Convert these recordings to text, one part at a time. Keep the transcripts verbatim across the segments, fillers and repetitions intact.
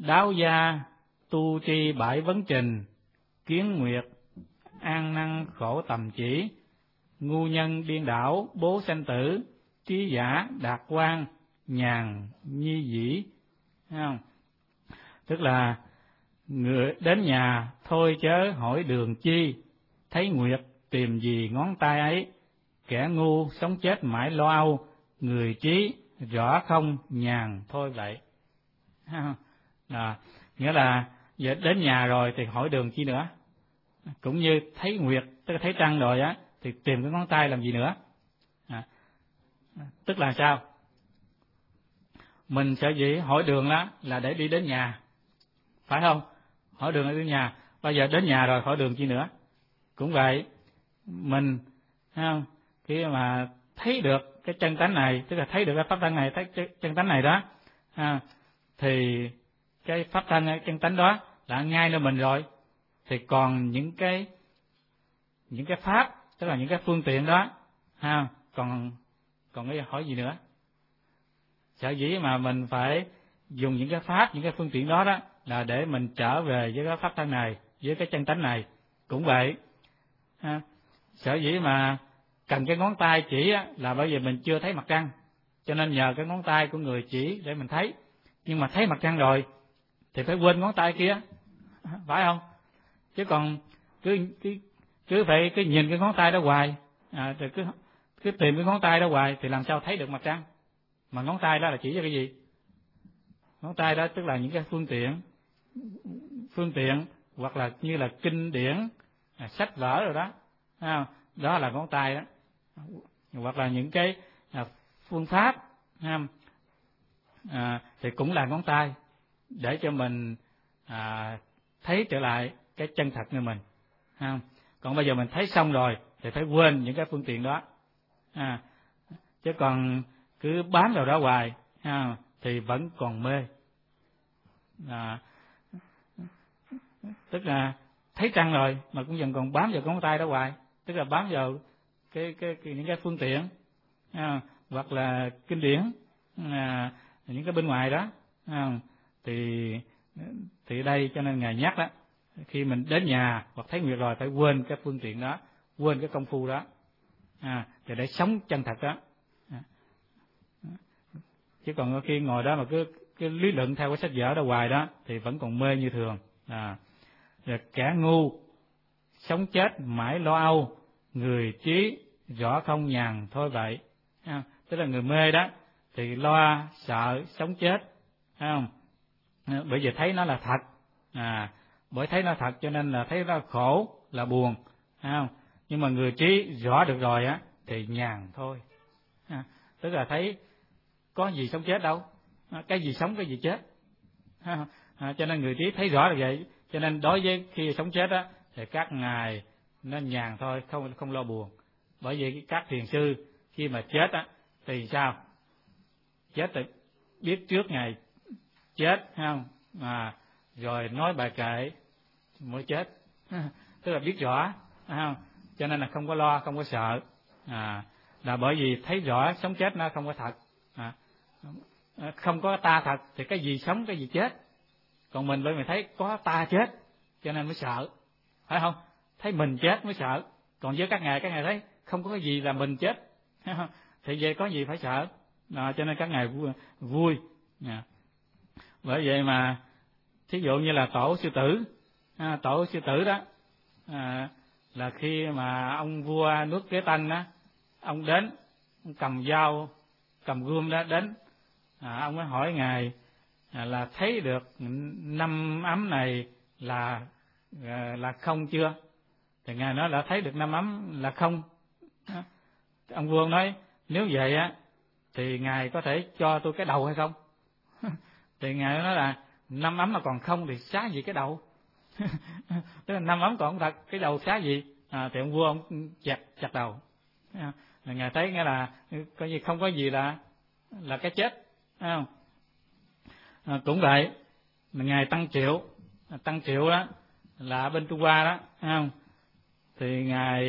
đáo gia tu tri bãi vấn trình, kiến nguyệt an năng khổ tầm chỉ, ngu nhân điên đảo bố sanh tử, trí giả đạt quan nhàn nhi dĩ. Thấy không? Tức là người đến nhà thôi chớ hỏi đường chi, thấy nguyệt tìm gì ngón tay ấy, kẻ ngu sống chết mãi lo âu, người trí rõ không nhàn thôi vậy. À, nghĩa là giờ đến nhà rồi thì hỏi đường chi nữa, cũng như thấy nguyệt tức là thấy trăng rồi á thì tìm cái ngón tay làm gì nữa. À, tức là sao? Mình sở dĩ hỏi đường đó là để đi đến nhà, phải không? Hỏi đường để đến nhà, bây giờ đến nhà rồi hỏi đường chi nữa. Cũng vậy, mình thấy không? Khi mà thấy được cái chân tánh này, tức là thấy được cái pháp thân này, thấy chân tánh này đó, à, thì cái pháp thân chân tánh đó là ngay nơi mình rồi, thì còn những cái những cái pháp, tức là những cái phương tiện đó, ha, còn còn cái hỏi gì nữa? Sở dĩ mà mình phải dùng những cái pháp, những cái phương tiện đó đó là để mình trở về với cái pháp thân này, với cái chân tánh này. Cũng vậy, ha, sở dĩ mà cần cái ngón tay chỉ á, là bởi vì mình chưa thấy mặt trăng, cho nên nhờ cái ngón tay của người chỉ để mình thấy. Nhưng mà thấy mặt trăng rồi thì phải quên ngón tay kia, phải không? Chứ còn cứ cứ cứ phải cứ nhìn cái ngón tay đó hoài, à, rồi cứ cứ tìm cái ngón tay đó hoài thì làm sao thấy được mặt trăng? Mà ngón tay đó là chỉ cho cái gì? Ngón tay đó tức là những cái phương tiện, phương tiện hoặc là như là kinh điển, à, sách vở rồi đó, à, đó là ngón tay đó, hoặc là những cái à, phương pháp, à, à, thì cũng là ngón tay để cho mình à, thấy trở lại cái chân thật như mình. À, còn bây giờ mình thấy xong rồi thì phải quên những cái phương tiện đó, à, chứ còn cứ bám vào đó hoài, à, thì vẫn còn mê. À, tức là thấy trăng rồi mà cũng vẫn còn bám vào ngón tay đó hoài, tức là bám vào cái cái, cái những cái phương tiện, à, hoặc là kinh điển, à, những cái bên ngoài đó, à, thì thì đây cho nên Ngài nhắc đó, khi mình đến nhà hoặc thấy nguyệt rồi phải quên cái phương tiện đó, quên cái công phu đó, à, để sống chân thật đó. À, chứ còn khi ngồi đó mà cứ cái lý luận theo cái sách vở đó hoài đó thì vẫn còn mê như thường. À, rồi kẻ ngu sống chết mãi lo âu, người trí rõ không nhàn thôi vậy. À, tức là người mê đó thì lo sợ sống chết, thấy không? À, bởi vì thấy nó là thật, à, bởi thấy nó thật cho nên là thấy nó khổ là buồn, thấy không? Nhưng mà người trí rõ được rồi á thì nhàn thôi. À, tức là thấy có gì sống chết đâu, à, cái gì sống cái gì chết, à, à, cho nên người trí thấy rõ được vậy, cho nên đối với khi sống chết á thì các ngài nó nhàn thôi, không không lo buồn. Bởi vì các thiền sư khi mà chết á thì sao? Chết thì biết trước ngày chết, không? À, rồi nói bài kệ mới chết, tức là biết rõ, không? Cho nên là không có lo, không có sợ, à, là bởi vì thấy rõ sống chết nó không có thật, à, không có ta thật thì cái gì sống cái gì chết. Còn mình bởi vì thấy có ta chết cho nên mới sợ, phải không? Thấy mình chết mới sợ. Còn với các ngài, các ngài thấy không có cái gì là mình chết, thì về có gì phải sợ, à, cho nên các ngài vui, vui. À, bởi vậy mà thí dụ như là tổ sư tử, à, tổ sư tử đó, à, là khi mà ông vua nước Kế Tân đó, ông đến, ông cầm dao, cầm gươm đó đến, à, ông mới hỏi ngài à, là thấy được năm ấm này là à, là không chưa? Thì ngài nói là thấy được năm ấm là không. À, ông vua nói nếu vậy á thì ngài có thể cho tôi cái đầu hay không? Thì ngài nói là năm ấm mà còn không thì xá gì cái đầu? Tức là năm ấm còn thật, cái đầu xá gì? À, thì ông vua ông chặt chặt đầu. À, ngài thấy nghe là coi như không có gì là là cái chết, thấy không? À, cũng vậy, ngài Tăng Triệu, Tăng Triệu đó là bên Trung Hoa đó, thấy không? Thì ngài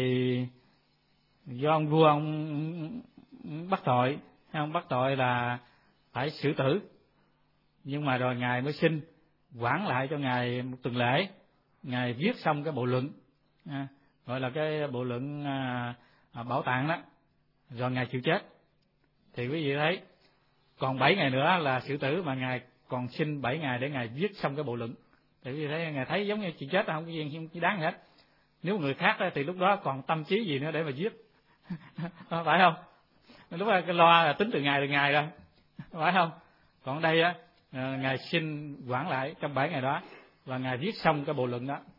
do ông vua ông bắt tội, thấy không? Bắt tội là phải xử tử, nhưng mà rồi ngài mới xin quản lại cho ngài một tuần lễ, ngài viết xong cái bộ luận, à, gọi là cái bộ luận à, à, bảo tàng đó, rồi ngài chịu chết. Thì quý vị thấy còn bảy ngày nữa là xử tử, mà ngài còn xin bảy ngày để ngài viết xong cái bộ luận. Thì quý vị thấy ngài thấy giống như chịu chết, không có gì không đáng gì hết. Nếu người khác thì lúc đó còn tâm trí gì nữa để mà viết, phải không? Lúc đó cái lo là tính từ ngày từ ngày rồi, phải không? Còn đây á, ngài xin quản lại trong bảy ngày đó, và ngài viết xong cái bộ luận đó.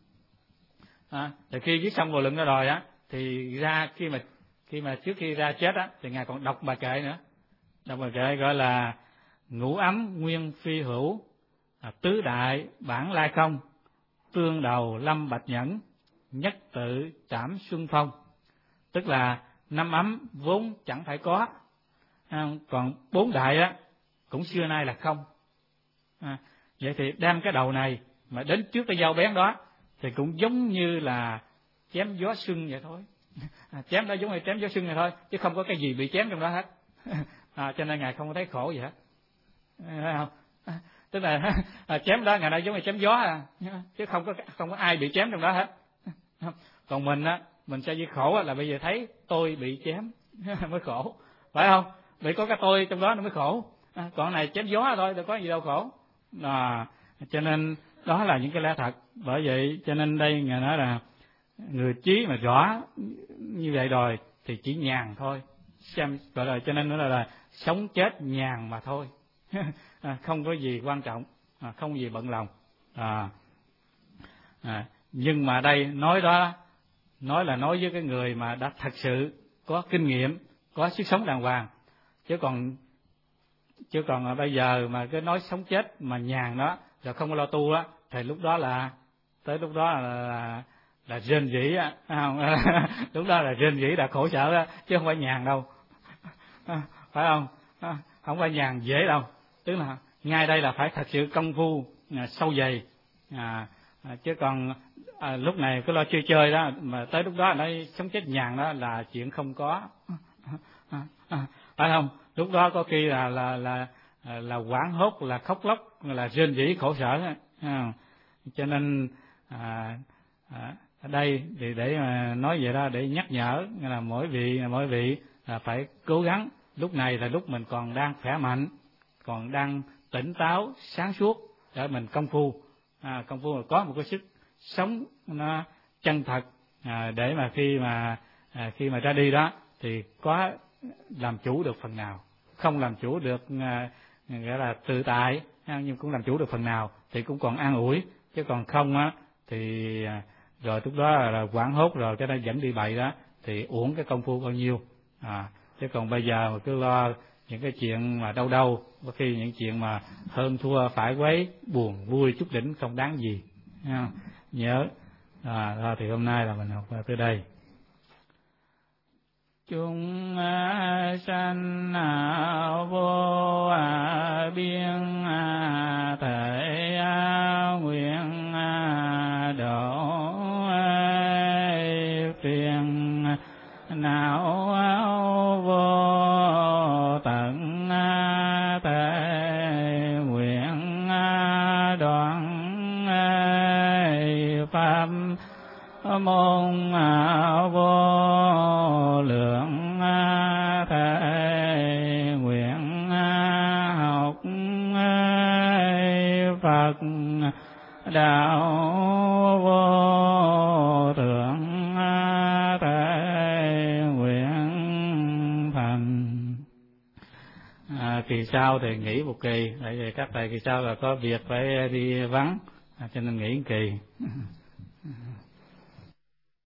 À, thì khi viết xong bộ luận đó rồi á, thì ra khi mà khi mà trước khi ra chết á, thì ngài còn đọc bài kệ nữa, đọc bài kệ gọi là ngũ ấm nguyên phi hữu, à, tứ đại bản lai công, tương đầu lâm bạch nhẫn, nhất tự trảm xuân phong. Tức là năm ấm vốn chẳng phải có, à, còn bốn đại á cũng xưa nay là không. À, vậy thì đem cái đầu này mà đến trước cái dao bén đó thì cũng giống như là chém gió xuân vậy thôi. À, chém đó giống như chém gió xuân vậy thôi, chứ không có cái gì bị chém trong đó hết. À, cho nên ngài không có thấy khổ gì hết, thấy không? À, tức là à, chém đó ngài nói giống như chém gió à, chứ không có không có ai bị chém trong đó hết. Còn mình á, mình sẽ bị khổ là bây giờ thấy tôi bị chém mới khổ, phải không? Vì có cái tôi trong đó nó mới khổ. À, còn này chém gió thôi, đâu có gì đâu khổ. À, cho nên đó là những cái lẽ thật. Bởi vậy cho nên đây ngài nói là người trí mà rõ như vậy rồi thì chỉ nhàn thôi, xem gọi là cho nên nó là, là sống chết nhàn mà thôi. À, không có gì quan trọng, à, không gì bận lòng. À, à, nhưng mà đây nói đó, nói là nói với cái người mà đã thật sự có kinh nghiệm, có sức sống đàng hoàng, chứ còn chứ còn bây giờ mà cái nói sống chết mà nhàn đó rồi không có lo tu á, thì lúc đó là tới lúc đó là là, là rên rỉ á, không? Lúc đó là rên rỉ là khổ sở đó, chứ không phải nhàn đâu. Phải không? Không phải nhàn dễ đâu. Tức là ngay đây là phải thật sự công phu à, sâu dày, à, à, chứ còn à, lúc này cứ lo chơi chơi đó, mà tới lúc đó nói sống chết nhàn đó là chuyện không có. Phải không? Lúc đó có khi là là là là hoảng hốt, là khóc lóc, là rên rỉ khổ sở. À, cho nên à, à, ở đây thì để mà nói vậy đó, để nhắc nhở là mỗi vị mỗi vị là phải cố gắng. Lúc này là lúc mình còn đang khỏe mạnh, còn đang tỉnh táo sáng suốt để mình công phu, à, công phu có một cái sức sống nó chân thật, à, để mà khi mà à, khi mà ra đi đó thì có làm chủ được phần nào. Không làm chủ được à, nghĩa là tự tại, nhưng cũng làm chủ được phần nào thì cũng còn an ủi, chứ còn không á thì à, rồi lúc đó là, là hoảng hốt rồi cái đó dẫn đi bậy đó thì uổng cái công phu bao nhiêu. À, chứ còn bây giờ mà cứ lo những cái chuyện mà đâu đâu, có khi những chuyện mà hơn thua phải quấy, buồn vui chút đỉnh không đáng gì. À, nhớ à, đó, thì hôm nay là mình học tới đây. Chúng sanh vô biên thể nguyện độ phiền não vô tận thể nguyện đoạn pháp môn vô lượng thể nguyện học Phật đạo vô thượng thể nguyện thành. À, kỳ sau thì nghỉ một kỳ, tại vì các thầy kỳ sau là có việc phải đi vắng, à, cho nên nghỉ một kỳ.